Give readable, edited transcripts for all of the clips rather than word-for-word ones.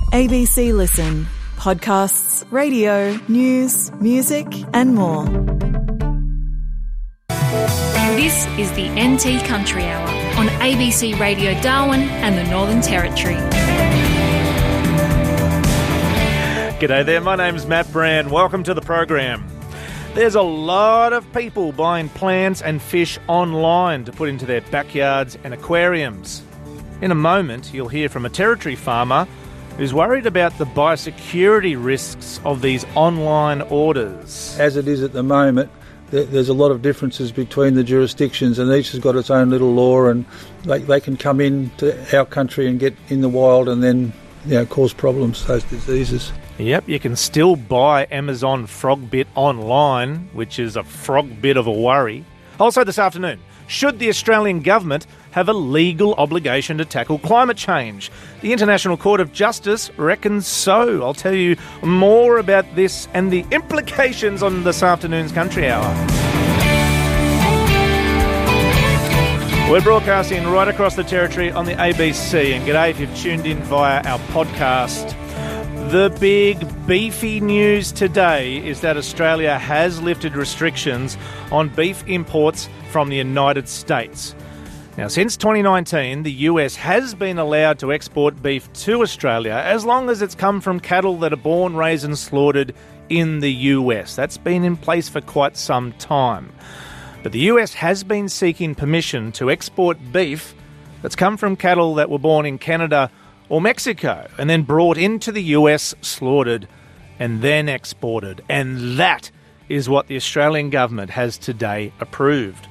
ABC Listen. Podcasts, radio, news, music and more. This is the NT Country Hour on ABC Radio Darwin and the Northern Territory. G'day there, my name's Matt Brand. Welcome to the program. There's a lot of people buying plants and fish online to put into their backyards and aquariums. In a moment, you'll hear from a Territory farmer who's worried about the biosecurity risks of these online orders. As it is at the moment, there's a lot of differences between the jurisdictions, and each has got its own little law, and they can come into our country and get in the wild and then cause problems, those diseases. Yep, you can still buy Amazon frog bit online, which is a frog bit of a worry. Also this afternoon, should the Australian government have a legal obligation to tackle climate change? The International Court of Justice reckons so. I'll tell you more about this and the implications on this afternoon's Country Hour. We're broadcasting right across the Territory on the ABC, and g'day if you've tuned in via our podcast. The big beefy news today is that Australia has lifted restrictions on beef imports from the United States. Now, since 2019, the US has been allowed to export beef to Australia as long as it's come from cattle that are born, raised and slaughtered in the US. That's been in place for quite some time. But the US has been seeking permission to export beef that's come from cattle that were born in Canada or Mexico and then brought into the US, slaughtered and then exported. And that is what the Australian government has today approved.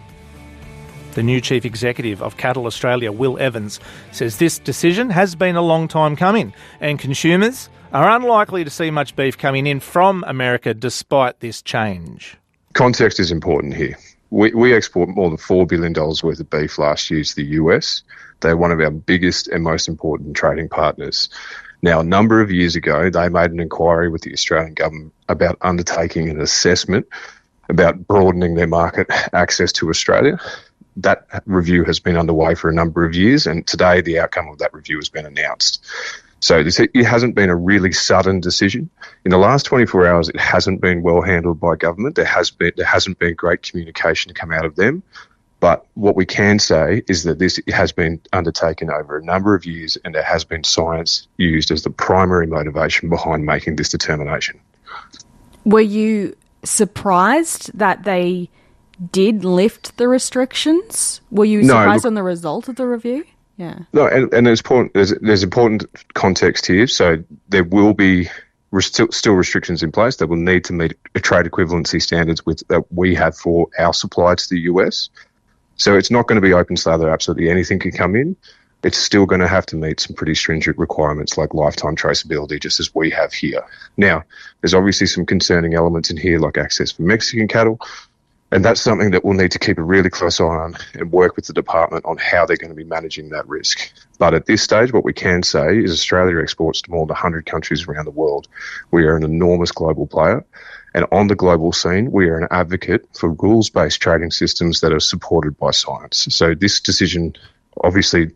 The new Chief Executive of Cattle Australia, Will Evans, says this decision has been a long time coming and consumers are unlikely to see much beef coming in from America despite this change. Context is important here. We export more than $4 billion worth of beef last year to the US. They're one of our biggest and most important trading partners. Now, a number of years ago, they made an inquiry with the Australian government about undertaking an assessment about broadening their market access to Australia. That review has been underway for a number of years, and today the outcome of that review has been announced. So it hasn't been a really sudden decision. In the last 24 hours, it hasn't been well handled by government. There hasn't been great communication to come out of them. But what we can say is that this has been undertaken over a number of years, and there has been science used as the primary motivation behind making this determination. Were you surprised that they did lift the restrictions? Were you surprised on the result of the review? Yeah. No, and there's important context here. So there will be still restrictions in place. They will need to meet trade equivalency standards that we have for our supply to the US. So it's not going to be open so that absolutely anything can come in. It's still going to have to meet some pretty stringent requirements like lifetime traceability, just as we have here. Now, there's obviously some concerning elements in here like access for Mexican cattle. And that's something that we'll need to keep a really close eye on and work with the department on how they're going to be managing that risk. But at this stage, what we can say is Australia exports to more than 100 countries around the world. We are an enormous global player. And on the global scene, we are an advocate for rules-based trading systems that are supported by science. So this decision, obviously,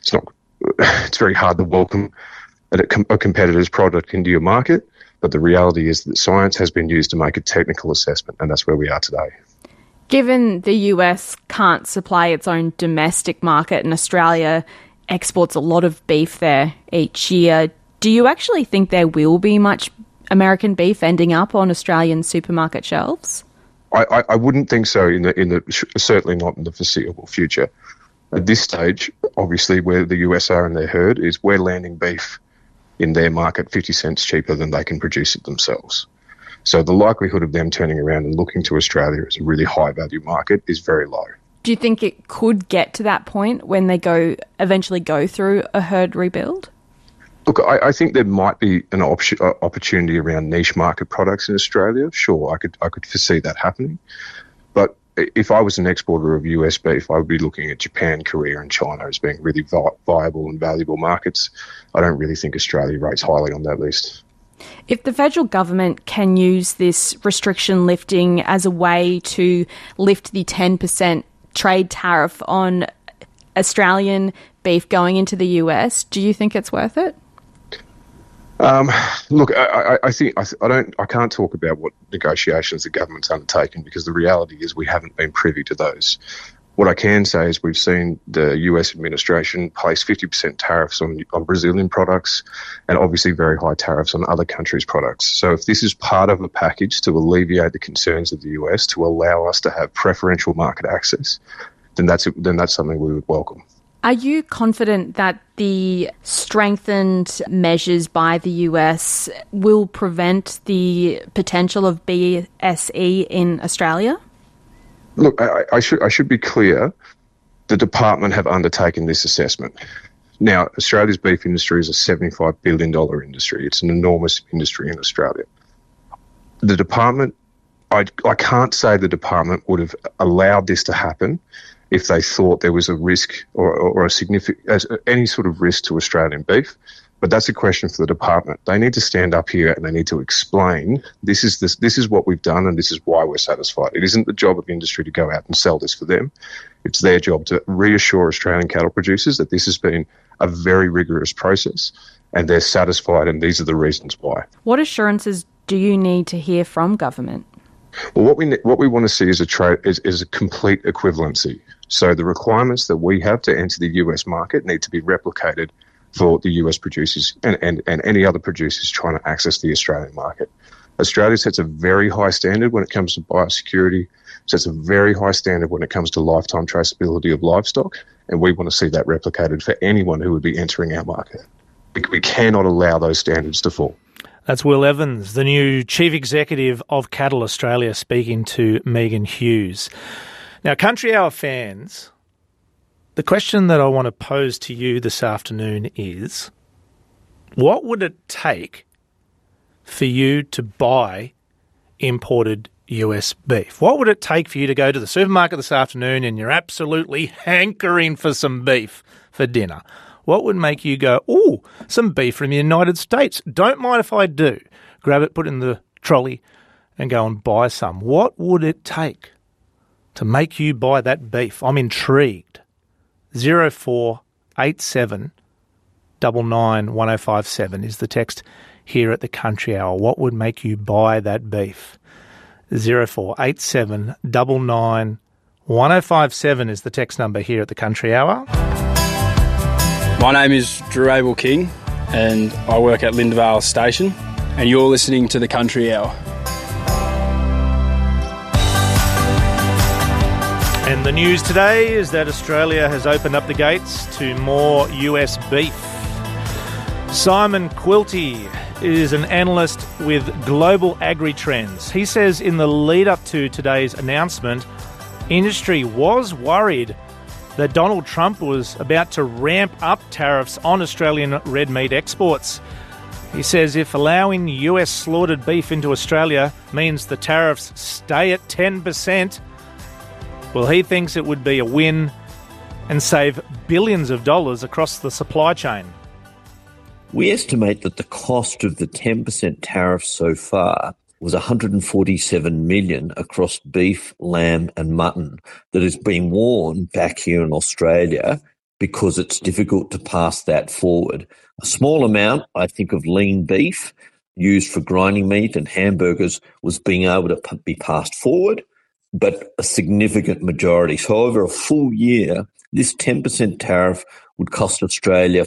it's very hard to welcome a competitor's product into your market. But the reality is that science has been used to make a technical assessment, and that's where we are today. Given the US can't supply its own domestic market and Australia exports a lot of beef there each year, do you actually think there will be much American beef ending up on Australian supermarket shelves? I wouldn't think so certainly not in the foreseeable future. At this stage, obviously, where the US are in their herd is we're landing beef in their market 50 cents cheaper than they can produce it themselves. So the likelihood of them turning around and looking to Australia as a really high-value market is very low. Do you think it could get to that point when they eventually go through a herd rebuild? Look, I think there might be an opportunity around niche market products in Australia. Sure, I could foresee that happening. But if I was an exporter of US beef, I would be looking at Japan, Korea and China as being really viable and valuable markets. I don't really think Australia rates highly on that list. If the federal government can use this restriction lifting as a way to lift the 10% trade tariff on Australian beef going into the US, do you think it's worth it? Look, I think I can't talk about what negotiations the government's undertaken because the reality is we haven't been privy to those. What I can say is we've seen the US administration place 50% tariffs on Brazilian products and obviously very high tariffs on other countries' products. So if this is part of a package to alleviate the concerns of the US, to allow us to have preferential market access, then that's something we would welcome. Are you confident that the strengthened measures by the US will prevent the potential of BSE in Australia? Look, I should be clear. The department have undertaken this assessment. Now, Australia's beef industry is a $75 billion industry. It's an enormous industry in Australia. The department, I can't say the department would have allowed this to happen if they thought there was a risk or a significant any sort of risk to Australian beef. But that's a question for the department. They need to stand up here and they need to explain this is what we've done and this is why we're satisfied. It isn't the job of industry to go out and sell this for them. It's their job to reassure Australian cattle producers that this has been a very rigorous process and they're satisfied and these are the reasons why. What assurances do you need to hear from government? Well, what we want to see is a complete equivalency. So the requirements that we have to enter the US market need to be replicated for the US producers and any other producers trying to access the Australian market. Australia sets a very high standard when it comes to biosecurity, sets a very high standard when it comes to lifetime traceability of livestock, and we want to see that replicated for anyone who would be entering our market. We cannot allow those standards to fall. That's Will Evans, the new Chief Executive of Cattle Australia, speaking to Megan Hughes. Now, Country Hour fans, the question that I want to pose to you this afternoon is, what would it take for you to buy imported US beef? What would it take for you to go to the supermarket this afternoon and you're absolutely hankering for some beef for dinner? What would make you go, ooh, some beef from the United States? Don't mind if I do. Grab it, put it in the trolley and go and buy some. What would it take to make you buy that beef? I'm intrigued. 0487 99 1057 is the text here at the Country Hour. What would make you buy that beef? 0487 99 1057 is the text number here at the Country Hour. My name is Drew Abel King and I work at Lindvale Station and you're listening to the Country Hour. And the news today is that Australia has opened up the gates to more US beef. Simon Quilty is an analyst with Global Agri Trends. He says in the lead up to today's announcement, industry was worried that Donald Trump was about to ramp up tariffs on Australian red meat exports. He says if allowing US slaughtered beef into Australia means the tariffs stay at 10%, well, he thinks it would be a win and save billions of dollars across the supply chain. We estimate that the cost of the 10% tariff so far was $147 million across beef, lamb and mutton that is being worn back here in Australia because it's difficult to pass that forward. A small amount, I think, of lean beef used for grinding meat and hamburgers was being able to be passed forward, but a significant majority. So over a full year, this 10% tariff would cost Australia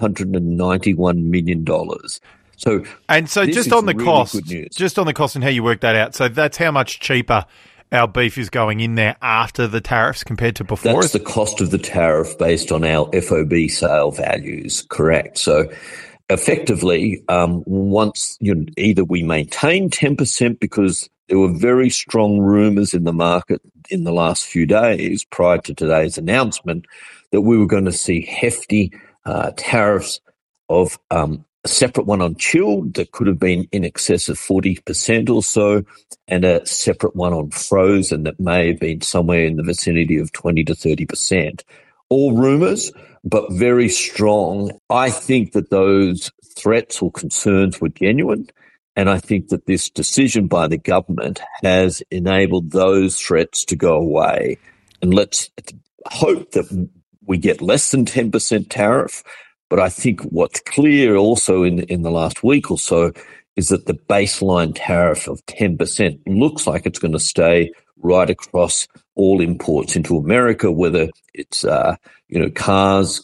$591 million. So just on the cost and how you work that out, so that's how much cheaper our beef is going in there after the tariffs compared to before? That's the cost of the tariff based on our FOB sale values, correct. So effectively, once either we maintain 10% because there were very strong rumours in the market in the last few days prior to today's announcement that we were going to see hefty tariffs of a separate one on chilled that could have been in excess of 40% or so, and a separate one on frozen that may have been somewhere in the vicinity of 20 to 30%. All rumours, but very strong. I think that those threats or concerns were genuine, and I think that this decision by the government has enabled those threats to go away. And let's hope that we get less than 10% tariff, But I think what's clear also in the last week or so is that the baseline tariff of 10% looks like it's going to stay right across all imports into America, whether it's cars,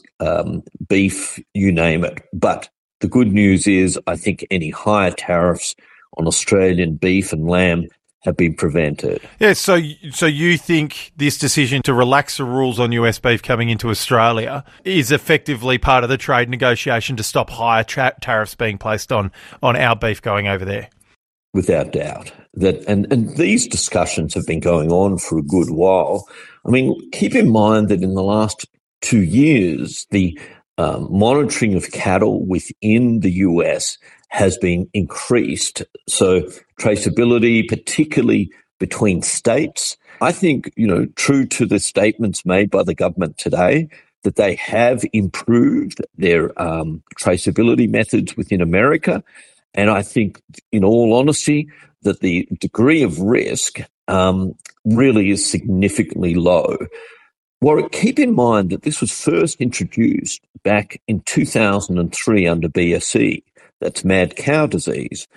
beef, you name it. But the good news is I think any higher tariffs on Australian beef and lamb have been prevented. Yeah, so you think this decision to relax the rules on US beef coming into Australia is effectively part of the trade negotiation to stop higher tariffs being placed on our beef going over there? Without doubt. And these discussions have been going on for a good while. I mean, keep in mind that in the last 2 years, the monitoring of cattle within the US has been increased. So traceability, particularly between states, I think, true to the statements made by the government today, that they have improved their traceability methods within America. And I think, in all honesty, that the degree of risk really is significantly low. Warwick, keep in mind that this was first introduced back in 2003 under BSE. That's mad cow disease.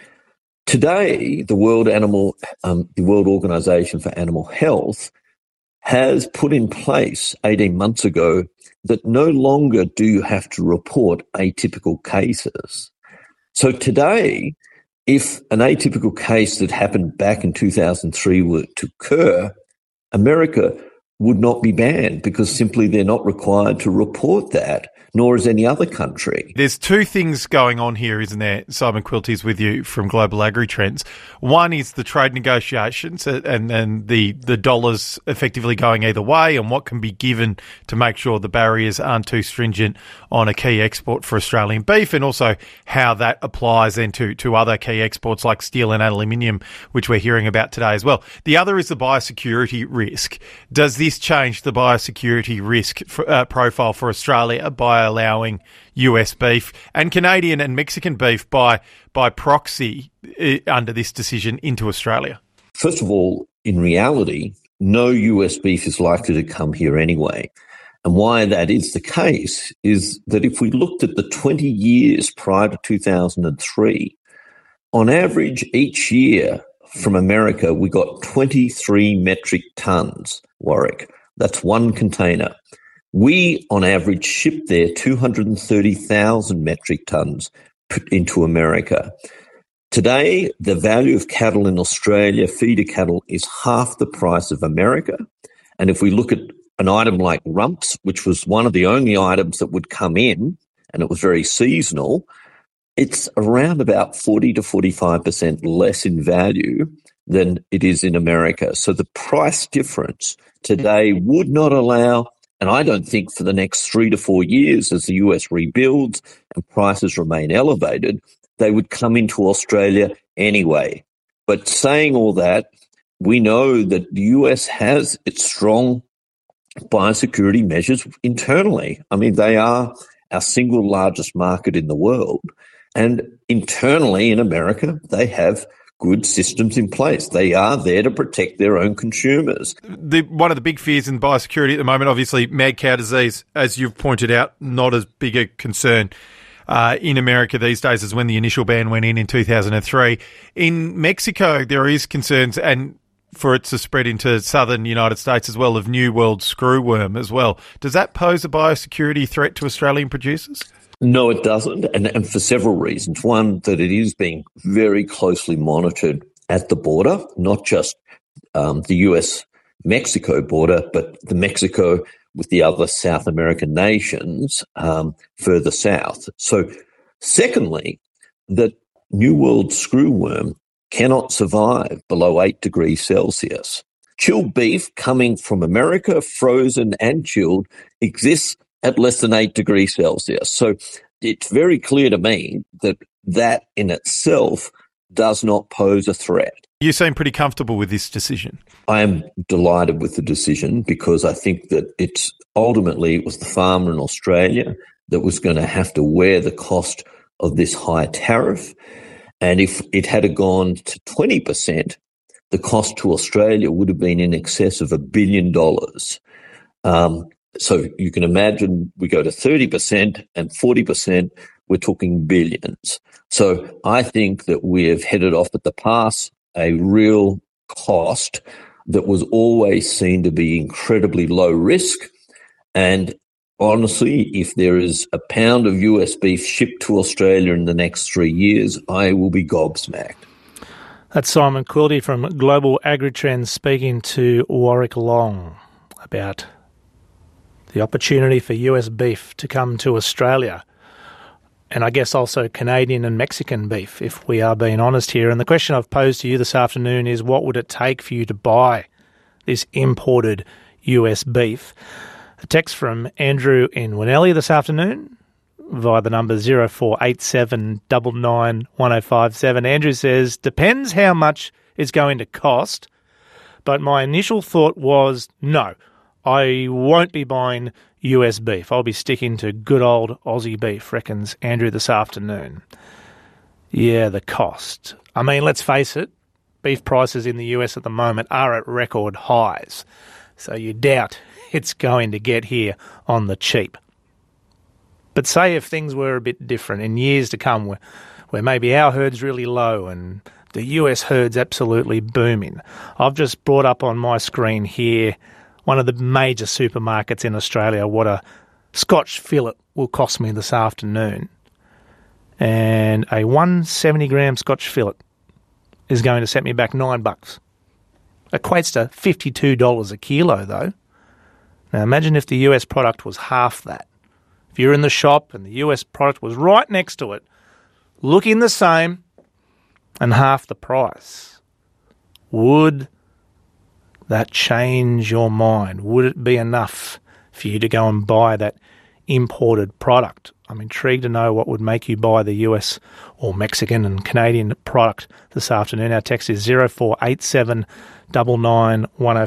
Today, the World Organization for Animal Health has put in place 18 months ago that no longer do you have to report atypical cases. So today, if an atypical case that happened back in 2003 were to occur, America would not be banned because simply they're not required to report that, nor is any other country. There's two things going on here, isn't there? Simon Quilty's with you from Global Agri-Trends. One is the trade negotiations and the dollars effectively going either way and what can be given to make sure the barriers aren't too stringent on a key export for Australian beef, and also how that applies then to other key exports like steel and aluminium, which we're hearing about today as well. The other is the biosecurity risk. Does this change the biosecurity risk profile for Australia by allowing US beef and Canadian and Mexican beef by proxy under this decision into Australia? First of all, in reality, no US beef is likely to come here anyway. And why that is the case is that if we looked at the 20 years prior to 2003, on average each year from America, we got 23 metric tons, Warwick. That's one container. We, on average, ship there 230,000 metric tons into America. Today, the value of cattle in Australia, feeder cattle, is half the price of America. And if we look at an item like rumps, which was one of the only items that would come in, and it was very seasonal, it's around about 40 to 45% less in value than it is in America. So the price difference today would not allow, and I don't think for the next 3 to 4 years as the US rebuilds and prices remain elevated, they would come into Australia anyway. But saying all that, we know that the US has its strong biosecurity measures internally. I mean, they are our single largest market in the world. And internally in America, they have good systems in place. They are there to protect their own consumers. One of the big fears in biosecurity at the moment, obviously, mad cow disease, as you've pointed out, not as big a concern in America these days as when the initial ban went in 2003. In Mexico, there is concerns, and for it to spread into southern United States as well, of New World screwworm as well. Does that pose a biosecurity threat to Australian producers? No, it doesn't, and for several reasons. One, that it is being very closely monitored at the border, not just the US-Mexico border, but the Mexico with the other South American nations further south. So, secondly, that New World screwworm cannot survive below 8 degrees Celsius. Chilled beef coming from America, frozen and chilled, exists at less than 8 degrees Celsius. So it's very clear to me that in itself does not pose a threat. You seem pretty comfortable with this decision. I am delighted with the decision because I think that it was the farmer in Australia that was going to have to wear the cost of this high tariff. And if it had gone to 20%, the cost to Australia would have been in excess of $1 billion. So you can imagine we go to 30% and 40%, we're talking billions. So I think that we have headed off at the pass a real cost that was always seen to be incredibly low risk. And honestly, if there is a pound of US beef shipped to Australia in the next 3 years, I will be gobsmacked. That's Simon Quilty from Global Agritrends speaking to Warwick Long about the opportunity for US beef to come to Australia. And I guess also Canadian and Mexican beef, if we are being honest here. And the question I've posed to you this afternoon is, what would it take for you to buy this imported US beef? A text from Andrew in Winnelly this afternoon via the number 0487 99 1057. Andrew says, depends how much it's going to cost, but my initial thought was, no, I won't be buying US beef. I'll be sticking to good old Aussie beef, reckons Andrew this afternoon. Yeah, the cost. I mean, let's face it, beef prices in the US at the moment are at record highs, so you doubt it's going to get here on the cheap. But say if things were a bit different in years to come, where maybe our herd's really low and the US herd's absolutely booming. I've just brought up on my screen here one of the major supermarkets in Australia, what a Scotch fillet will cost me this afternoon. And a 170-gram Scotch fillet is going to set me back $9. Equates to $52 a kilo, though. Now imagine if the US product was half that. If you're in the shop and the US product was right next to it, looking the same and half the price. Would that change your mind? Would it be enough for you to go and buy that imported product? I'm intrigued to know what would make you buy the US or Mexican and Canadian product this afternoon. Our text is 0487 99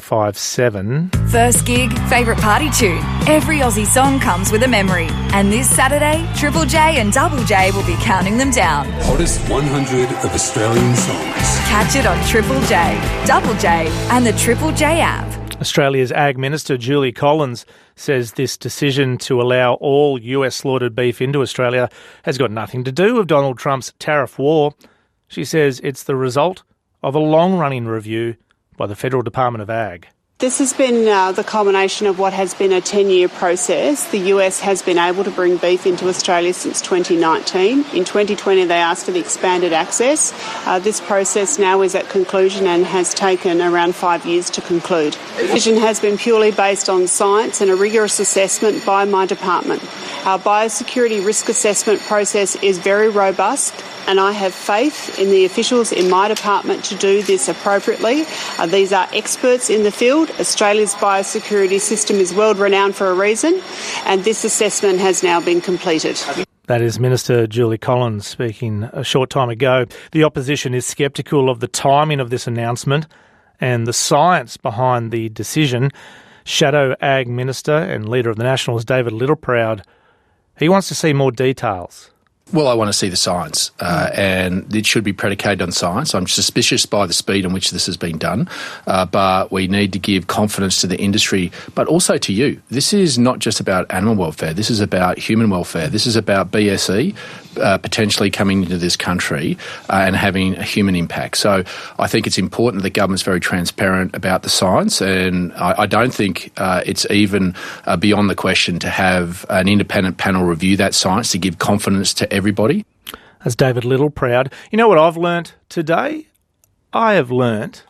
1057. First gig, favourite party tune. Every Aussie song comes with a memory. And this Saturday, Triple J and Double J will be counting them down. Hottest 100 of Australian songs. Catch it on Triple J, Double J and the Triple J app. Australia's Ag Minister Julie Collins says this decision to allow all US slaughtered beef into Australia has got nothing to do with Donald Trump's tariff war. She says it's the result of a long-running review by the Federal Department of Ag. This has been the culmination of what has been a 10-year process. The US has been able to bring beef into Australia since 2019. In 2020, they asked for the expanded access. This process now is at conclusion and has taken around 5 years to conclude. The decision has been purely based on science and a rigorous assessment by my department. Our biosecurity risk assessment process is very robust, and I have faith in the officials in my department to do this appropriately. These are experts in the field. Australia's biosecurity system is world renowned for a reason, and this assessment has now been completed. That is Minister Julie Collins speaking a short time ago. The opposition is sceptical of the timing of this announcement and the science behind the decision. Shadow Ag Minister and Leader of the Nationals, David Littleproud, he wants to see more details. Well, I want to see the science, and it should be predicated on science. I'm suspicious by the speed in which this has been done, but we need to give confidence to the industry, but also to you. This is not just about animal welfare. This is about human welfare. This is about BSE potentially coming into this country and having a human impact. So I think it's important that the government's very transparent about the science, and I don't think it's even beyond the question to have an independent panel review that science to give confidence to everybody. As David Littleproud. You know what I've learnt today? I have learnt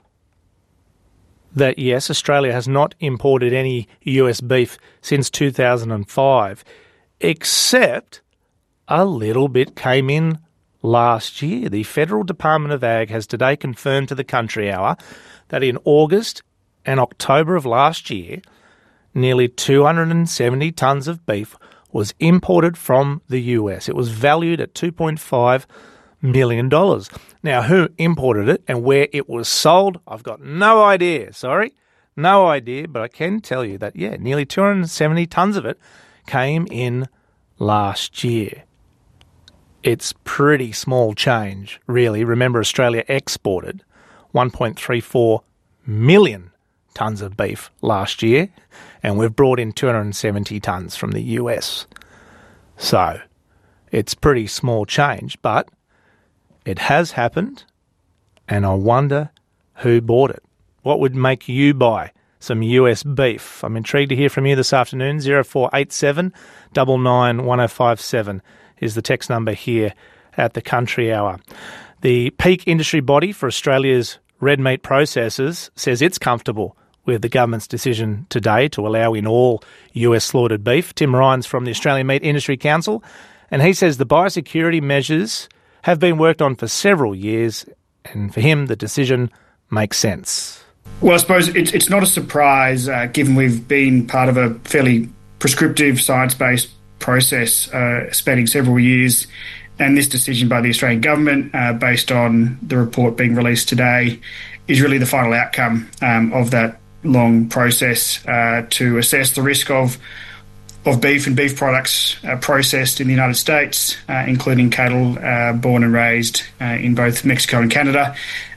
that, yes, Australia has not imported any US beef since 2005, except a little bit came in last year. The Federal Department of Ag has today confirmed to the Country Hour that in August and October of last year, nearly 270 tonnes of beef was imported from the US. It was valued at $2.5 million. Now, who imported it and where it was sold, I've got no idea. No idea, but I can tell you that, yeah, nearly 270 tonnes of it came in last year. It's pretty small change, really. Remember, Australia exported 1.34 million tonnes of beef last year, and we've brought in 270 tonnes from the US. So it's pretty small change, but it has happened, and I wonder who bought it. What would make you buy some US beef? I'm intrigued to hear from you this afternoon. 0487 99 1057 is the text number here at the Country Hour. The peak industry body for Australia's red meat processors says it's comfortable with the government's decision today to allow in all US slaughtered beef. Tim Ryan's from the Australian Meat Industry Council, and he says the biosecurity measures have been worked on for several years, and for him the decision makes sense. Well, I suppose it's not a surprise, given we've been part of a fairly prescriptive science-based process spanning several years, and this decision by the Australian government, based on the report being released today, is really the final outcome of that long process to assess the risk of beef and beef products processed in the United States, including cattle born and raised in both Mexico and Canada,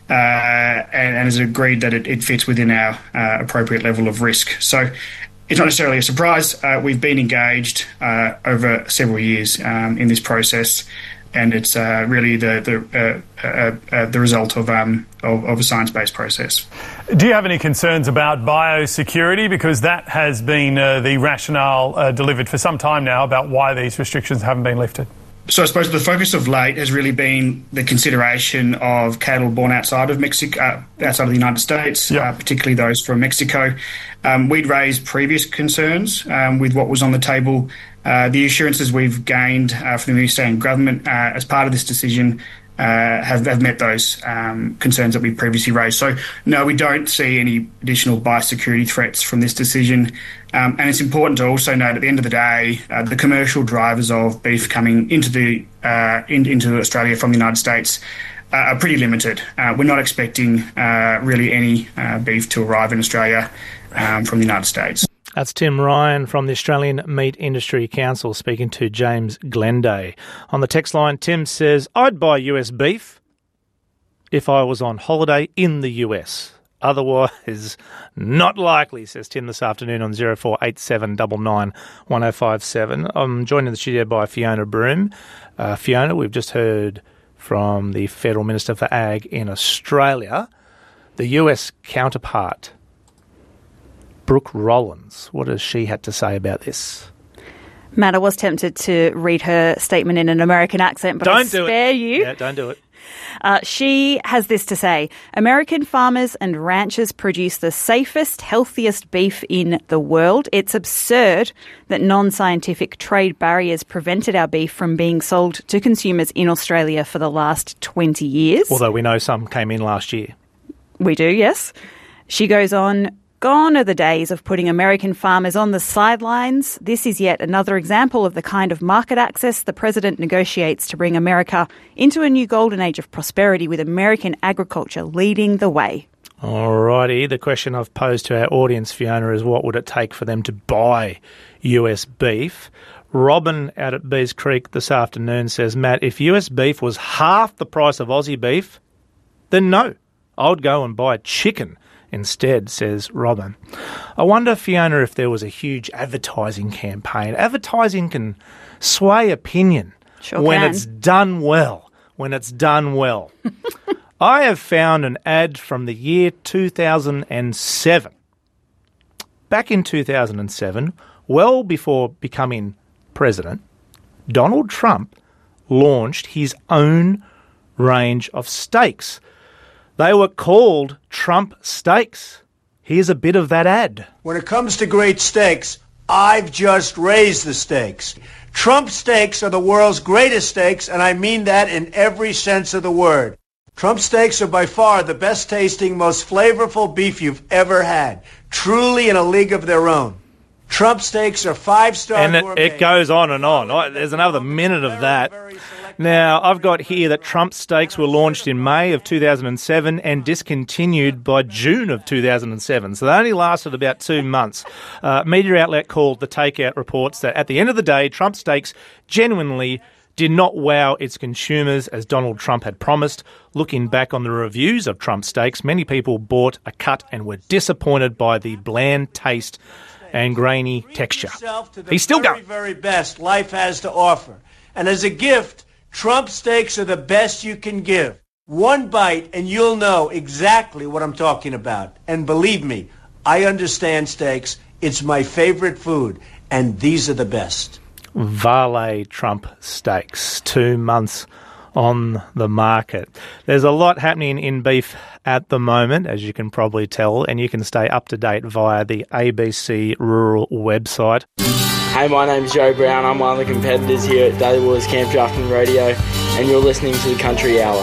and has agreed that it fits within our appropriate level of risk. So it's not necessarily a surprise. We've been engaged over several years in this process, and it's really the result of a science-based process. Do you have any concerns about biosecurity? Because that has been the rationale delivered for some time now about why these restrictions haven't been lifted. So I suppose the focus of late has really been the consideration of cattle born outside of Mexico, outside of the United States, particularly those from Mexico. We'd raised previous concerns with what was on the table. The assurances we've gained from the Australian government as part of this decision have met those concerns that we previously raised. So, no, we don't see any additional biosecurity threats from this decision. And it's important to also note at the end of the day, the commercial drivers of beef coming into into Australia from the United States are pretty limited. We're not expecting really any beef to arrive in Australia from the United States. That's Tim Ryan from the Australian Meat Industry Council speaking to James Glenday. On the text line, Tim says, I'd buy US beef if I was on holiday in the US. Otherwise, not likely, says Tim this afternoon on 0487 99 1057. I'm joined in the studio by Fiona Broome. Fiona, we've just heard from the Federal Minister for Ag in Australia. The US counterpart, Brooke Rollins, what has she had to say about this? Matt, I was tempted to read her statement in an American accent, but I'll spare you. Yeah, don't do it. She has this to say: American farmers and ranchers produce the safest, healthiest beef in the world. It's absurd that non-scientific trade barriers prevented our beef from being sold to consumers in Australia for the last 20 years. Although we know some came in last year. We do, yes. She goes on, gone are the days of putting American farmers on the sidelines. This is yet another example of the kind of market access the president negotiates to bring America into a new golden age of prosperity, with American agriculture leading the way. Alrighty, the question I've posed to our audience, Fiona, is what would it take for them to buy US beef? Robin out at Bees Creek this afternoon says, Matt, if US beef was half the price of Aussie beef, then no, I would go and buy chicken instead, says Robin. I wonder, Fiona, if there was a huge advertising campaign. Advertising can sway opinion when it's done well. When it's done well. I have found an ad from the year 2007. Back in 2007, well before becoming president, Donald Trump launched his own range of steaks. They were called Trump Steaks. Here's a bit of that ad. When it comes to great steaks, I've just raised the stakes. Trump steaks are the world's greatest steaks, and I mean that in every sense of the word. Trump steaks are by far the best tasting, most flavorful beef you've ever had. Truly in a league of their own. Trump steaks are 5-star and gourmet. it goes on and on. There's another minute of that. Now, I've got here that Trump steaks were launched in May of 2007 and discontinued by June of 2007. So they only lasted about 2 months. Media outlet called The Takeout reports that at the end of the day, Trump steaks genuinely did not wow its consumers as Donald Trump had promised. Looking back on the reviews of Trump steaks, many people bought a cut and were disappointed by the bland taste and grainy texture. He's still going. Very best life has to offer. And as a gift, Trump steaks are the best you can give. One bite and you'll know exactly what I'm talking about. And believe me, I understand steaks. It's my favorite food, and these are the best. Valet Trump steaks, 2 months on the market. There's a lot happening in beef at the moment, as you can probably tell, and you can stay up to date via the ABC Rural website. Hey, my name's Joe Brown. I'm one of the competitors here at Daily Wars Camp Drafting Radio, and you're listening to the Country Hour.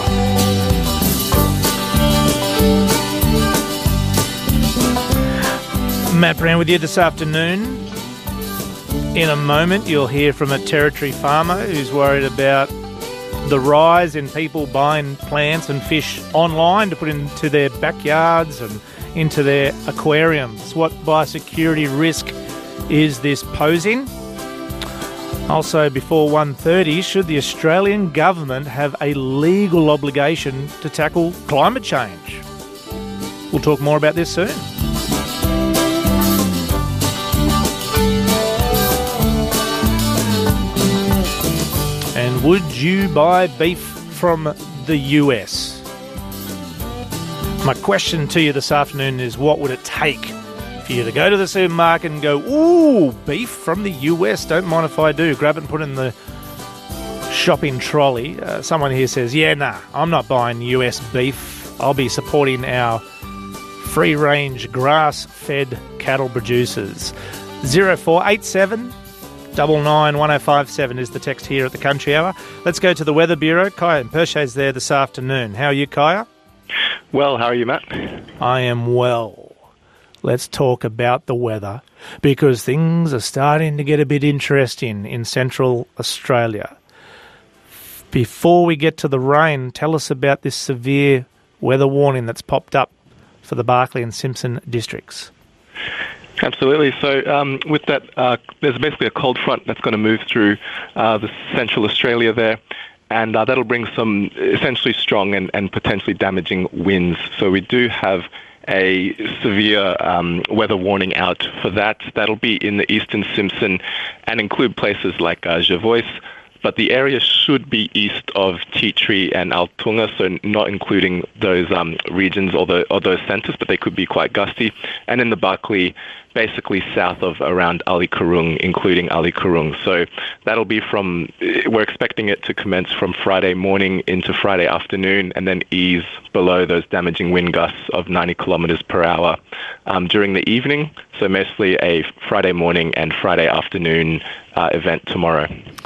Matt Brown with you this afternoon. In a moment, you'll hear from a Territory farmer who's worried about the rise in people buying plants and fish online to put into their backyards and into their aquariums. What biosecurity risk is this posing? Also, before 1:30, should the Australian government have a legal obligation to tackle climate change? We'll talk more about this soon. And would you buy beef from the US? My question to you this afternoon is, what would it take for you to go to the supermarket and go, ooh, beef from the US? Don't mind if I do. Grab it and put it in the shopping trolley. Someone here says, I'm not buying US beef. I'll be supporting our free-range, grass-fed cattle producers. 0487 991057 is the text here at the Country Hour. Let's go to the Weather Bureau. Kaya Perchet's there this afternoon. How are you, Kaya? Well, how are you, Matt? I am well. Let's talk about the weather, because things are starting to get a bit interesting in Central Australia. Before we get to the rain, tell us about this severe weather warning that's popped up for the Barkly and Simpson districts. Absolutely. So with that, there's basically a cold front that's going to move through the Central Australia there, and that'll bring some essentially strong and potentially damaging winds. So we do have a severe weather warning out for that. That'll be in the eastern Simpson and include places like Jervois, but the area should be east of Tea Tree and Altunga, so not including those regions or those centres, but they could be quite gusty. And in the Barkly, basically south of around Ali Kurung, including Ali Kurung. So that'll be we're expecting it to commence from Friday morning into Friday afternoon and then ease below those damaging wind gusts of 90 kilometres per hour during the evening. So mostly a Friday morning and Friday afternoon event tomorrow.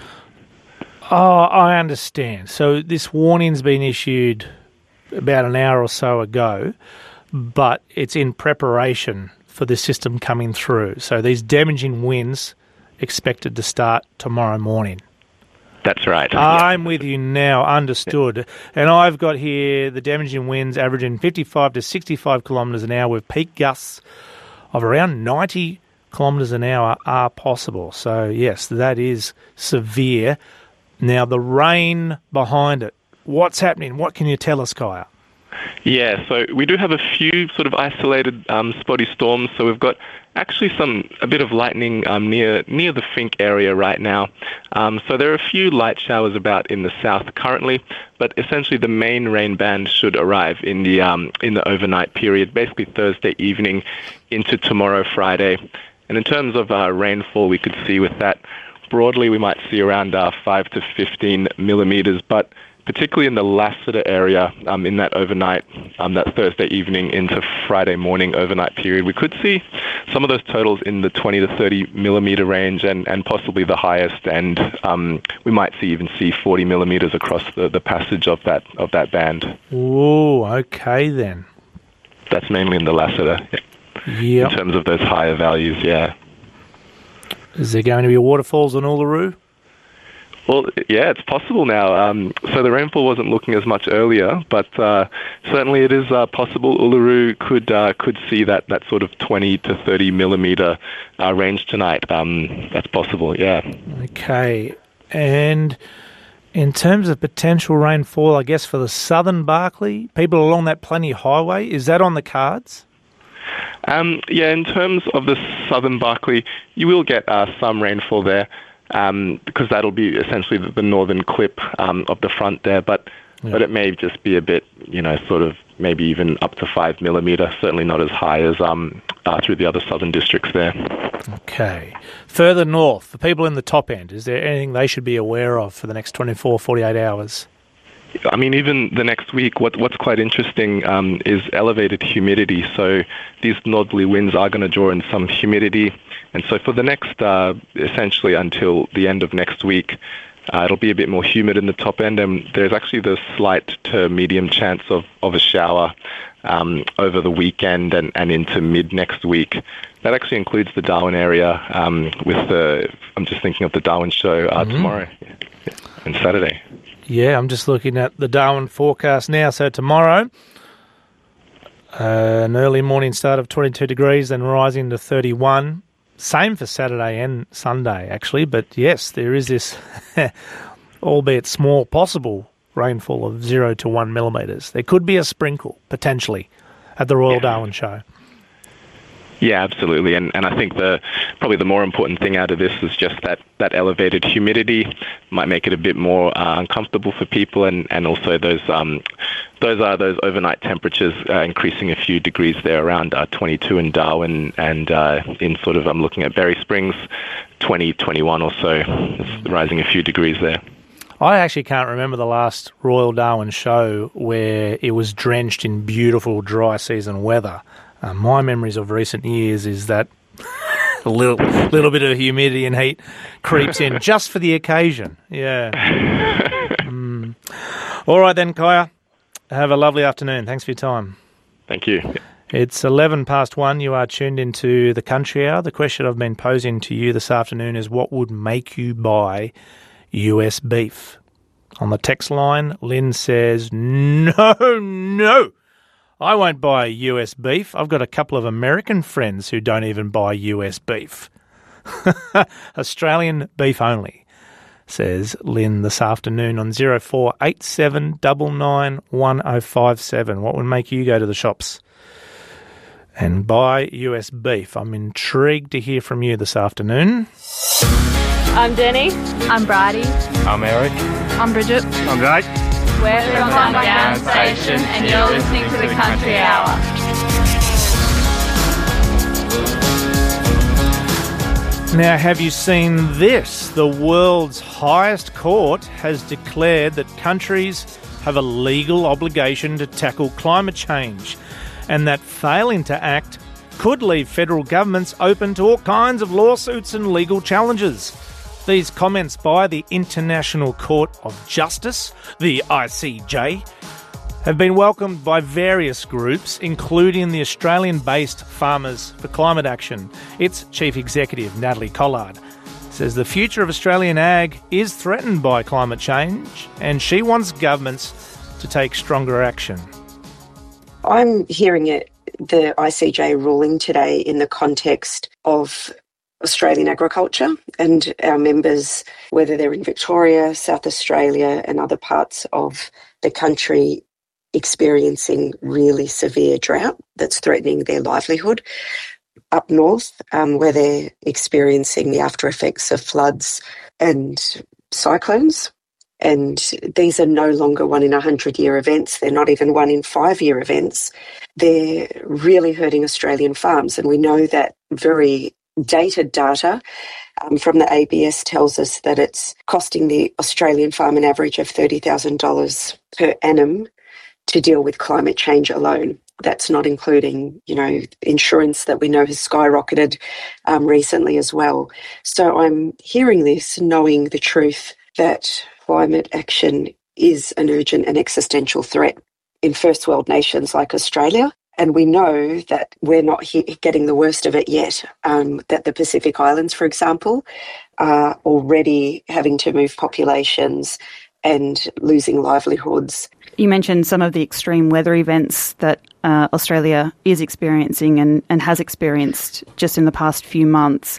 Oh, I understand. So this warning's been issued about an hour or so ago, but it's in preparation for the system coming through. So these damaging winds expected to start tomorrow morning. That's right. I'm with you now, understood. And I've got here the damaging winds averaging 55 to 65 kilometres an hour with peak gusts of around 90 kilometres an hour are possible. So, yes, that is severe. Now, the rain behind it, what's happening? What can you tell us, Kaya? Yeah, so we do have a few sort of isolated spotty storms. So we've got actually a bit of lightning near the Finke area right now. So there are a few light showers about in the south currently, but essentially the main rain band should arrive in the overnight period, basically Thursday evening into tomorrow, Friday. And in terms of rainfall, we could see with that, broadly we might see around 5 to 15 millimetres, but particularly in the Lassiter area, in that overnight, that Thursday evening into Friday morning overnight period, we could see some of those totals in the 20 to 30 millimetre range and possibly the highest, and we might even see 40 millimetres across the passage of that band. Oh, okay then. That's mainly in the Lassiter, Yep. in terms of those higher values, yeah. Is there going to be waterfalls on Uluru? Well, yeah, it's possible now. So the rainfall wasn't looking as much earlier, but certainly it is possible. Uluru could see that sort of 20 to 30 millimetre range tonight. That's possible, yeah. Okay. And In terms of potential rainfall, I guess for the southern Barkly, people along that Plenty Highway, is that on the cards? Yeah, in terms of the southern Barkly, you will get some rainfall there because that'll be essentially the northern clip of the front there, but it may just be a bit, sort of maybe even up to 5 millimetre, certainly not as high as through the other southern districts there. Okay. Further north, for people in the top end, is there anything they should be aware of for the next 24, 48 hours? I mean, even the next week, what's quite interesting is elevated humidity. So these northerly winds are going to draw in some humidity. And so for the next, essentially until the end of next week, it'll be a bit more humid in the top end. And there's actually the slight to medium chance of a shower over the weekend and into mid next week. That actually includes the Darwin area I'm just thinking of the Darwin show tomorrow and Saturday. Yeah, I'm just looking at the Darwin forecast now. So tomorrow, an early morning start of 22 degrees, then rising to 31. Same for Saturday and Sunday, actually. But yes, there is this, albeit small, possible rainfall of 0 to 1 millimetres. There could be a sprinkle, potentially, at the Royal Darwin show. Yeah, absolutely. And I think probably the more important thing out of this is just that elevated humidity might make it a bit more uncomfortable for people, and also those overnight temperatures increasing a few degrees there, around 22 in Darwin, and in sort of, I'm looking at Berry Springs, 20, 21 or so, it's rising a few degrees there. I actually can't remember the last Royal Darwin show where it was drenched in beautiful dry season weather. My memories of recent years is that a little bit of humidity and heat creeps in just for the occasion. Yeah. All right then, Kaya. Have a lovely afternoon. Thanks for your time. Thank you. It's 1:11. You are tuned into the Country Hour. The question I've been posing to you this afternoon is, what would make you buy US beef? On the text line, Lynn says, no. I won't buy US beef. I've got a couple of American friends who don't even buy US beef. Australian beef only, says Lynn this afternoon on 0487 99 1057. What would make you go to the shops and buy US beef? I'm intrigued to hear from you this afternoon. I'm Denny. I'm Bridie. I'm Eric. I'm Bridget. I'm Jake. We're from Down Station, and you're listening to the Country Hour. Now, have you seen this? The world's highest court has declared that countries have a legal obligation to tackle climate change, and that failing to act could leave federal governments open to all kinds of lawsuits and legal challenges. These comments by the International Court of Justice, the ICJ, have been welcomed by various groups, including the Australian-based Farmers for Climate Action. Its Chief Executive, Natalie Collard, says the future of Australian ag is threatened by climate change, and she wants governments to take stronger action. I'm hearing the ICJ ruling today in the context of Australian agriculture and our members, whether they're in Victoria, South Australia and other parts of the country, experiencing really severe drought that's threatening their livelihood. Up north, where they're experiencing the after effects of floods and cyclones. And these are no longer 1 in 100-year events. They're not even 1 in 5-year events. They're really hurting Australian farms. And we know that very dated data from the ABS tells us that it's costing the Australian farm an average of $30,000 per annum to deal with climate change alone. That's not including, insurance that we know has skyrocketed recently as well. So I'm hearing this, knowing the truth that climate action is an urgent and existential threat in first world nations like Australia. And we know that we're not getting the worst of it yet, that the Pacific Islands, for example, are already having to move populations and losing livelihoods. You mentioned some of the extreme weather events that Australia is experiencing and has experienced just in the past few months.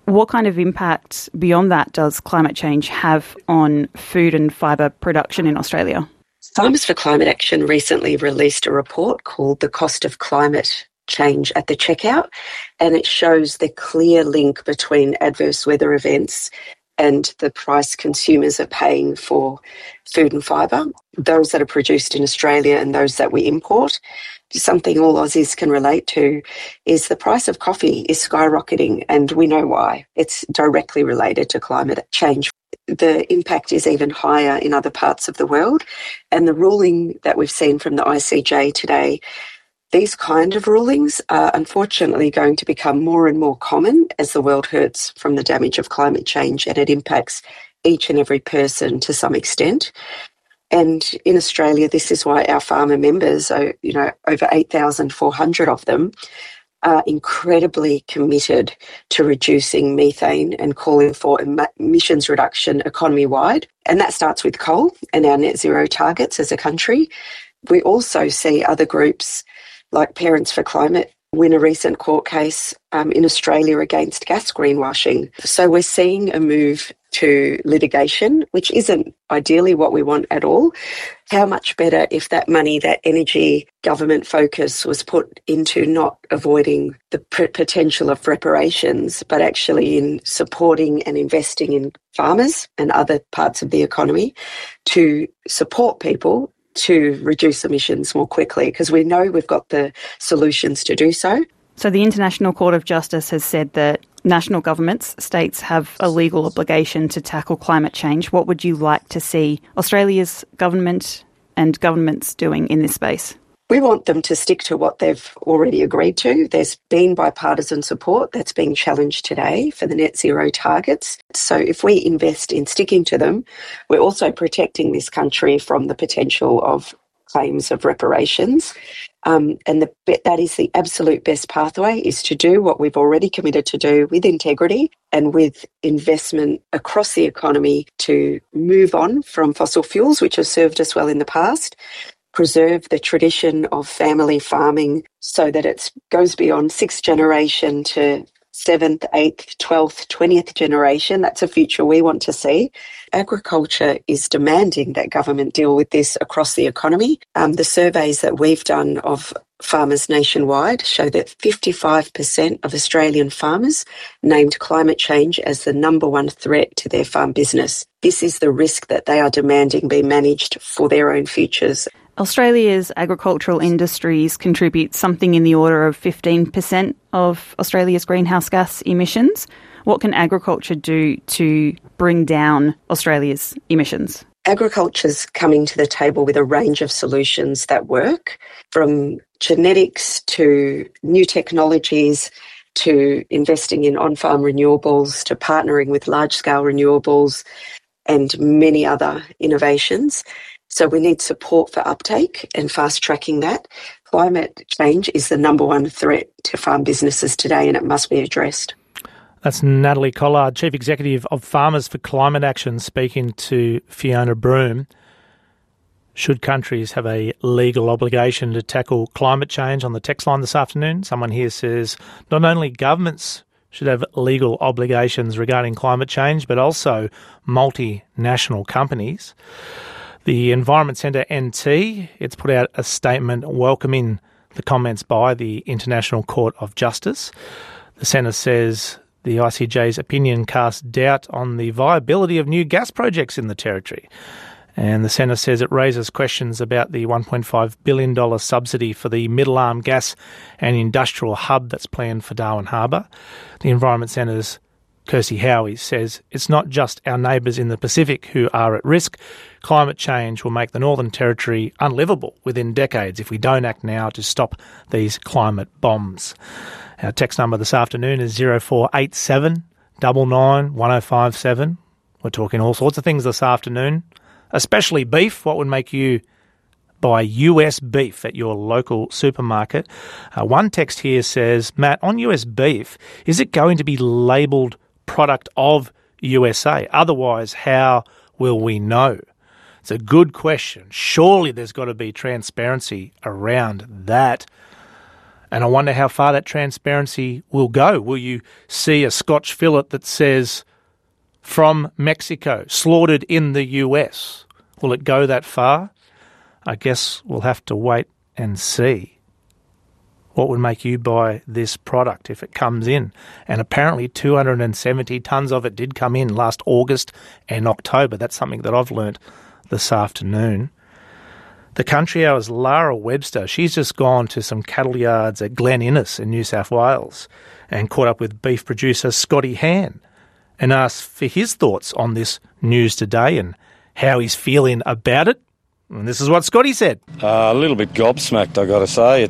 What kind of impact beyond that does climate change have on food and fibre production in Australia? Farmers for Climate Action recently released a report called The Cost of Climate Change at the Checkout, and it shows the clear link between adverse weather events and the price consumers are paying for food and fibre, those that are produced in Australia and those that we import. Something all Aussies can relate to is the price of coffee is skyrocketing, and we know why. It's directly related to climate change. The impact is even higher in other parts of the world, and the ruling that we've seen from the ICJ today, these kind of rulings are unfortunately going to become more and more common as the world hurts from the damage of climate change, and it impacts each and every person to some extent. And in Australia, this is why our farmer members, over 8,400 of them, are incredibly committed to reducing methane and calling for emissions reduction economy-wide. And that starts with coal and our net zero targets as a country. We also see other groups like Parents for Climate win a recent court case in Australia against gas greenwashing. So we're seeing a move to litigation, which isn't ideally what we want at all. How much better if that money, that energy government focus was put into not avoiding the potential of reparations, but actually in supporting and investing in farmers and other parts of the economy to support people to reduce emissions more quickly, because we know we've got the solutions to do so. So the International Court of Justice has said that national governments, states, have a legal obligation to tackle climate change. What would you like to see Australia's government and governments doing in this space? We want them to stick to what they've already agreed to. There's been bipartisan support that's being challenged today for the net zero targets. So if we invest in sticking to them, we're also protecting this country from the potential of claims of reparations. That is the absolute best pathway, is to do what we've already committed to do with integrity and with investment across the economy to move on from fossil fuels, which have served us well in the past, preserve the tradition of family farming so that it goes beyond 6th generation to 7th, 8th, 12th, 20th generation. That's a future we want to see. Agriculture is demanding that government deal with this across the economy. The surveys that we've done of farmers nationwide show that 55% of Australian farmers named climate change as the number one threat to their farm business. This is the risk that they are demanding be managed for their own futures. Australia's agricultural industries contribute something in the order of 15% of Australia's greenhouse gas emissions. What can agriculture do to bring down Australia's emissions? Agriculture's coming to the table with a range of solutions that work, from genetics to new technologies to investing in on-farm renewables to partnering with large-scale renewables and many other innovations. So we need support for uptake and fast-tracking that. Climate change is the number one threat to farm businesses today, and it must be addressed. That's Natalie Collard, Chief Executive of Farmers for Climate Action, speaking to Fiona Broome. Should countries have a legal obligation to tackle climate change? On the text line this afternoon, someone here says not only governments should have legal obligations regarding climate change, but also multinational companies. The Environment Centre NT, it's put out a statement welcoming the comments by the International Court of Justice. The Centre says the ICJ's opinion casts doubt on the viability of new gas projects in the Territory. And the Centre says it raises questions about the $1.5 billion subsidy for the Middle Arm gas and industrial hub that's planned for Darwin Harbour. The Environment Centre's Kirsty Howie says it's not just our neighbours in the Pacific who are at risk. Climate change will make the Northern Territory unlivable within decades if we don't act now to stop these climate bombs. Our text number this afternoon is 0487 99 1057. We're talking all sorts of things this afternoon, especially beef. What would make you buy US beef at your local supermarket? One text here says, Matt, on US beef, is it going to be labelled product of USA? Otherwise, how will we know? It's a good question. Surely there's got to be transparency around that. And I wonder how far that transparency will go. Will you see a Scotch fillet that says, from Mexico, slaughtered in the US? Will it go that far? I guess we'll have to wait and see. What would make you buy this product if it comes in? And apparently 270 tonnes of it did come in last August and October. That's something that I've learnt this afternoon. The Country Hour's Lara Webster, she's just gone to some cattle yards at Glen Innes in New South Wales and caught up with beef producer Scotty Hann and asked for his thoughts on this news today and how he's feeling about it. And this is what Scotty said. A little bit gobsmacked, I got to say.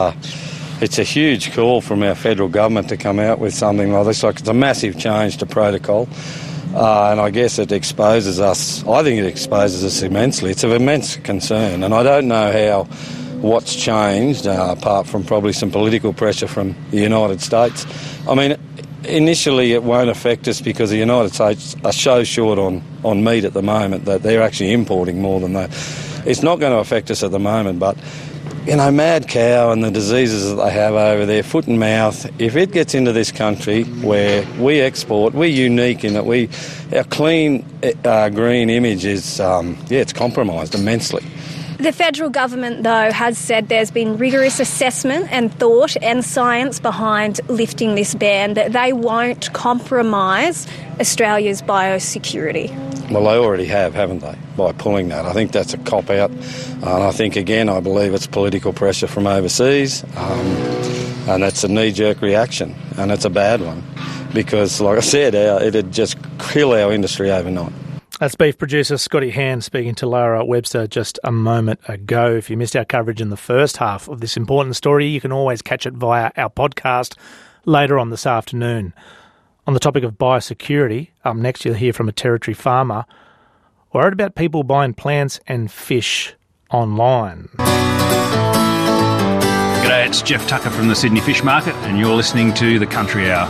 It's a huge call from our federal government to come out with something like this. Like, it's a massive change to protocol. And I guess it exposes us, I think it exposes us immensely. It's of immense concern, and I don't know what's changed, apart from probably some political pressure from the United States. I mean, initially it won't affect us because the United States are so short on meat at the moment that they're actually importing more than that. It's not going to affect us at the moment, but mad cow and the diseases that they have over there, foot and mouth, if it gets into this country where we export, we're unique in that our clean, green image is, it's compromised immensely. The federal government, though, has said there's been rigorous assessment and thought and science behind lifting this ban, that they won't compromise Australia's biosecurity. Well, they already have, haven't they, by pulling that. I think that's a cop-out. And I think, again, I believe it's political pressure from overseas, and that's a knee-jerk reaction, and it's a bad one because, like I said, it'd just kill our industry overnight. That's beef producer Scotty Hann speaking to Lara Webster just a moment ago. If you missed our coverage in the first half of this important story, you can always catch it via our podcast later on this afternoon. On the topic of biosecurity, up next you'll hear from a Territory farmer worried about people buying plants and fish online. G'day, it's Jeff Tucker from the Sydney Fish Market, and you're listening to The Country Hour.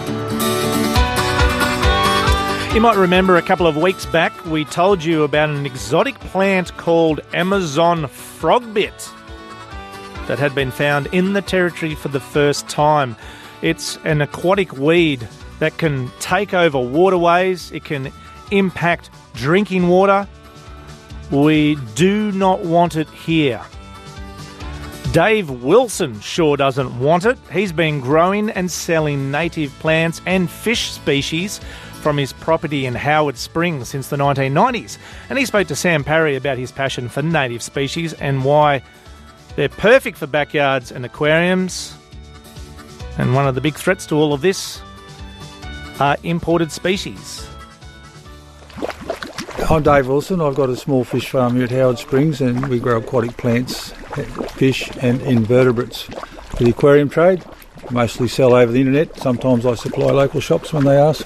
You might remember a couple of weeks back we told you about an exotic plant called Amazon frogbit that had been found in the Territory for the first time. It's an aquatic weed that can take over waterways. It can impact drinking water. We do not want it here. Dave Wilson sure doesn't want it. He's been growing and selling native plants and fish species from his property in Howard Springs since the 1990s. And he spoke to Sam Parry about his passion for native species and why they're perfect for backyards and aquariums. And one of the big threats to all of this are imported species. I'm Dave Wilson. I've got a small fish farm here at Howard Springs, and we grow aquatic plants, fish and invertebrates for the aquarium trade. Mostly sell over the internet. Sometimes I supply local shops when they ask.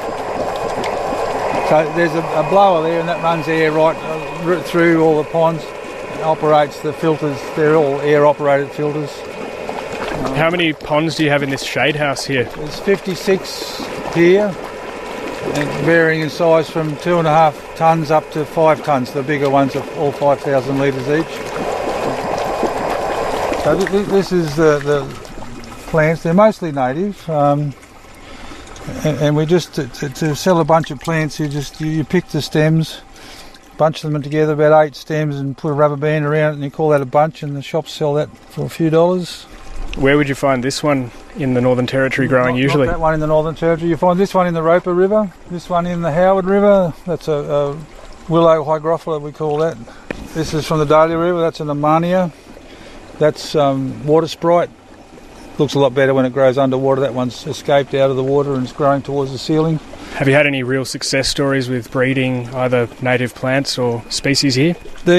So there's a blower there, and that runs air right through all the ponds. It operates the filters. They're all air-operated filters. How many ponds do you have in this shade house here? There's 56 here, and varying in size from 2.5 tonnes up to 5 tonnes. The bigger ones are all 5,000 litres each. So this is the plants. They're mostly native. And we just, to sell a bunch of plants, you pick the stems, bunch them together, about 8 stems, and put a rubber band around it, and you call that a bunch, and the shops sell that for a few dollars. Where would you find this one in the Northern Territory growing usually? Not that one in the Northern Territory. You find this one in the Roper River, this one in the Howard River. That's a willow hygrophila, we call that. This is from the Dahlia River. That's an Amania. That's water sprite. Looks a lot better when it grows underwater. That one's escaped out of the water and is growing towards the ceiling. Have you had any real success stories with breeding either native plants or species here?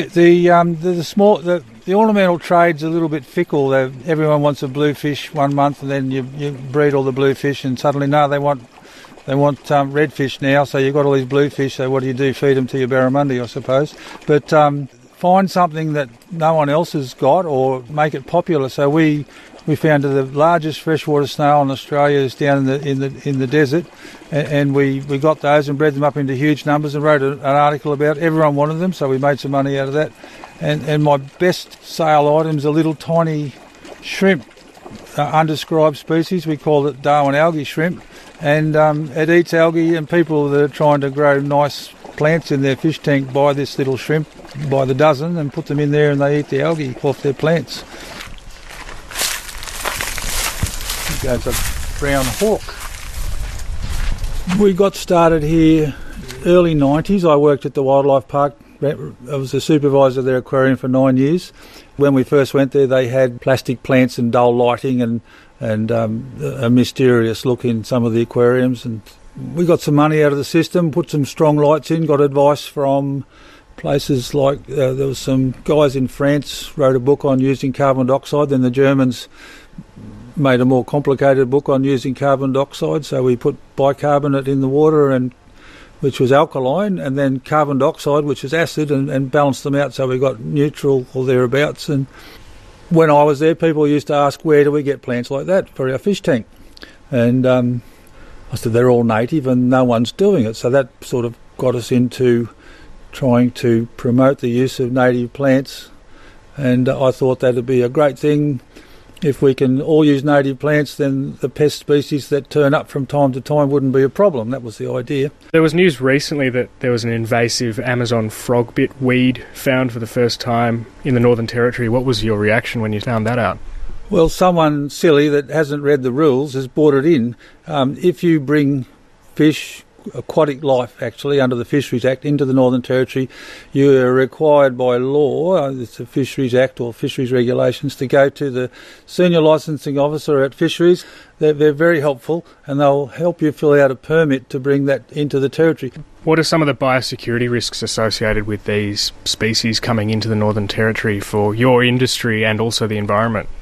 The ornamental trade's a little bit fickle. Everyone wants a bluefish 1 month, and then you breed all the bluefish, and suddenly they want redfish now. So you've got all these bluefish. So what do? Feed them to your barramundi, I suppose. But find something that no one else has got, or make it popular. So we found the largest freshwater snail in Australia is down in the desert, and we got those and bred them up into huge numbers and wrote an article about it. Everyone wanted them, so we made some money out of that. And my best sale item is a little tiny shrimp undescribed species. We call it Darwin algae shrimp, and it eats algae, and people that are trying to grow nice plants in their fish tank buy this little shrimp by the dozen and put them in there, and they eat the algae off their plants. Here goes a brown hawk. We got started here early 90s. I worked at the wildlife park. I was the supervisor of their aquarium for 9 years. When we first went there, they had plastic plants and dull lighting and a mysterious look in some of the aquariums. And we got some money out of the system, put some strong lights in, got advice from places like there was some guys in France wrote a book on using carbon dioxide. Then the Germans made a more complicated book on using carbon dioxide. So we put bicarbonate in the water, and which was alkaline, and then carbon dioxide, which is acid, and balanced them out so we got neutral or thereabouts. And when I was there, people used to ask, where do we get plants like that for our fish tank? And I said, they're all native and no one's doing it. So that sort of got us into trying to promote the use of native plants. And I thought that'd be a great thing. If we can all use native plants, then the pest species that turn up from time to time wouldn't be a problem. That was the idea. There was news recently that there was an invasive Amazon frogbit weed found for the first time in the Northern Territory. What was your reaction when you found that out? Well, someone silly that hasn't read the rules has brought it in. If you bring fish, aquatic life actually, under the Fisheries Act into the Northern Territory, you are required by law, it's the Fisheries Act or Fisheries Regulations, to go to the Senior Licensing Officer at Fisheries. They're very helpful, and they'll help you fill out a permit to bring that into the Territory. What are some of the biosecurity risks associated with these species coming into the Northern Territory for your industry and also the environment?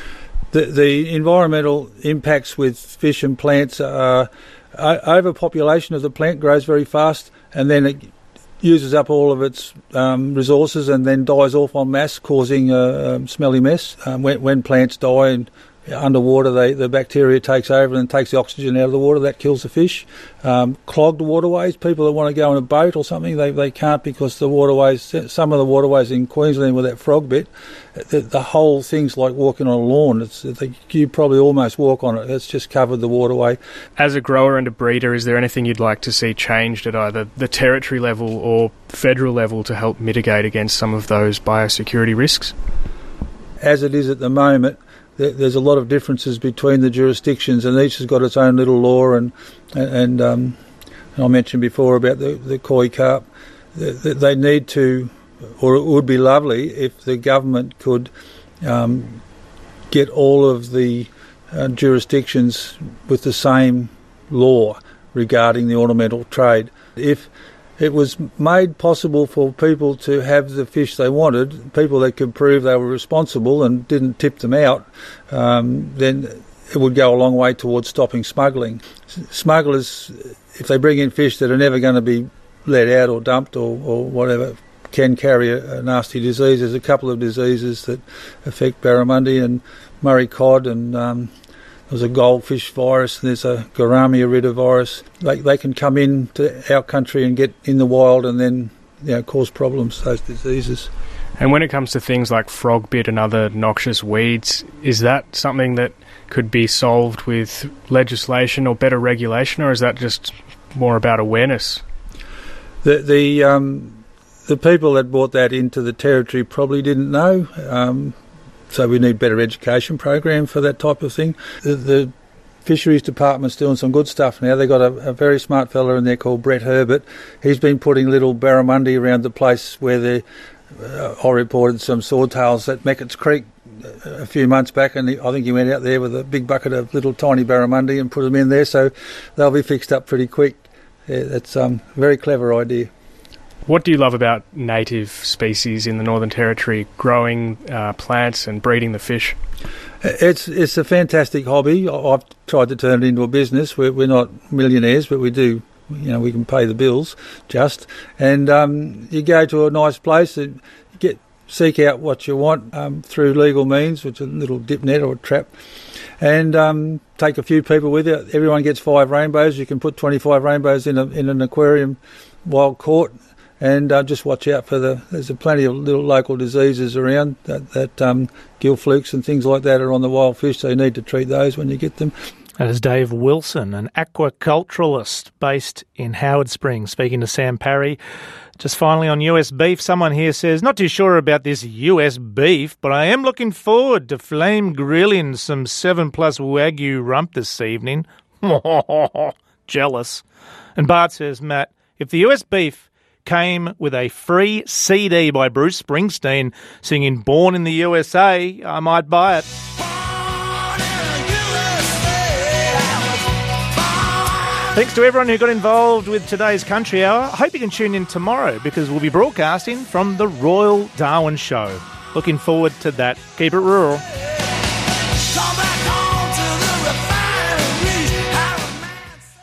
The environmental impacts with fish and plants are overpopulation of the plant grows very fast, and then it uses up all of its resources and then dies off en masse, causing a smelly mess. When plants die and underwater, the bacteria takes over and takes the oxygen out of the water. That kills the fish. Clogged waterways, people that want to go on a boat or something, they can't because the waterways, some of the waterways in Queensland with that frog bit, the whole thing's like walking on a lawn. You probably almost walk on it. It's just covered the waterway. As a grower and a breeder, is there anything you'd like to see changed at either the territory level or federal level to help mitigate against some of those biosecurity risks? As it is at the moment, there's a lot of differences between the jurisdictions, and each has got its own little law. And I mentioned before about the koi carp. They need to, or it would be lovely if the government could get all of the jurisdictions with the same law regarding the ornamental trade. If it was made possible for people to have the fish they wanted, people that could prove they were responsible and didn't tip them out, then it would go a long way towards stopping smuggling. Smugglers, if they bring in fish that are never going to be let out or dumped or whatever, can carry a nasty disease. There's a couple of diseases that affect barramundi and Murray cod, and there's a goldfish virus, and there's a Goramia virus. They can come into our country and get in the wild and then cause problems, those diseases. And when it comes to things like frogbit and other noxious weeds, is that something that could be solved with legislation or better regulation, or is that just more about awareness? The people that brought that into the Territory probably didn't know. So we need better education program for that type of thing. The Fisheries Department's doing some good stuff now. They've got a very smart fella in there called Brett Herbert. He's been putting little barramundi around the place where I reported some swordtails at Meckett's Creek a few months back, and I think he went out there with a big bucket of little tiny barramundi and put them in there, so they'll be fixed up pretty quick. Yeah, that's a very clever idea. What do you love about native species in the Northern Territory, growing plants and breeding the fish? It's a fantastic hobby. I've tried to turn it into a business. We're not millionaires, but we do. We can pay the bills just. And you go to a nice place and seek out what you want through legal means, which is a little dip net or a trap, and take a few people with you. Everyone gets 5 rainbows. You can put 25 rainbows in an aquarium wild caught. and just watch out for there's plenty of little local diseases around that gill flukes and things like that are on the wild fish, so you need to treat those when you get them. That is Dave Wilson, an aquaculturalist based in Howard Springs, speaking to Sam Parry. Just finally on US beef, someone here says, not too sure about this US beef, but I am looking forward to flame grilling some 7+ Wagyu rump this evening. Jealous. And Bart says, Matt, if the US beef came with a free CD by Bruce Springsteen singing Born in the USA, I might buy it. Thanks to everyone who got involved with today's Country Hour. I hope you can tune in tomorrow because we'll be broadcasting from the Royal Darwin Show. Looking forward to that. Keep it rural.